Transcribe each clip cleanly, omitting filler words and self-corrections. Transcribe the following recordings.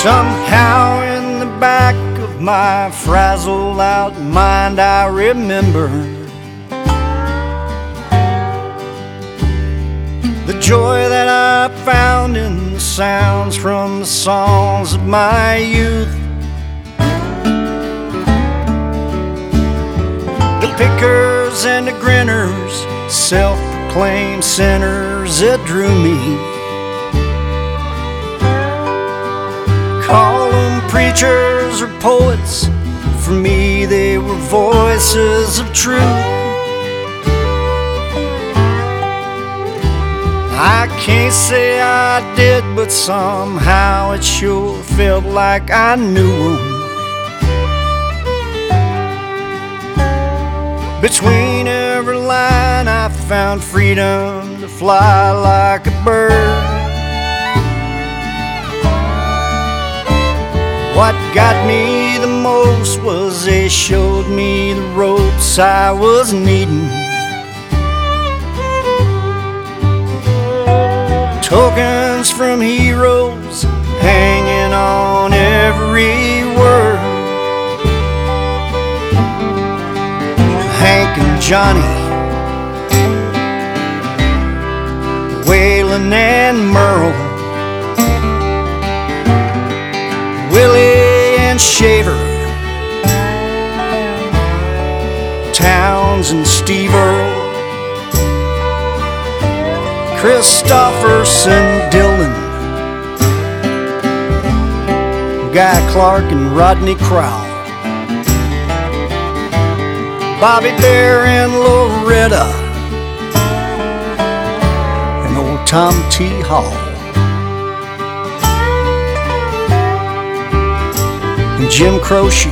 Somehow in the back of my frazzled out mind I remember the joy that I found in the sounds from the songs of my youth. The pickers and the grinners, self-proclaimed sinners that drew me. Call them preachers or poets, for me they were voices of truth. I can't say I did, but somehow it sure felt like I knew them. Between every line I found freedom to fly like a bird. What got me the most was they showed me the ropes I was needing. Tokens from heroes hanging on every word. Hank and Johnny, Waylon and Merle, Willie and Shaver, Towns and Steve Earle, Christopherson, Dillon, Guy Clark and Rodney Crowell, Bobby Bear and Loretta, and old Tom T. Hall, and Jim Croce,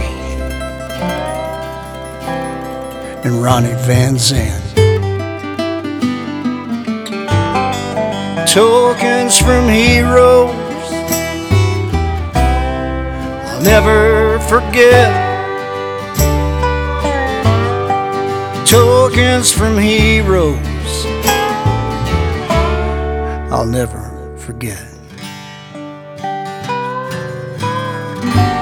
and Ronnie Van Zant. Tokens from heroes I'll never forget. Tokens from heroes I'll never forget.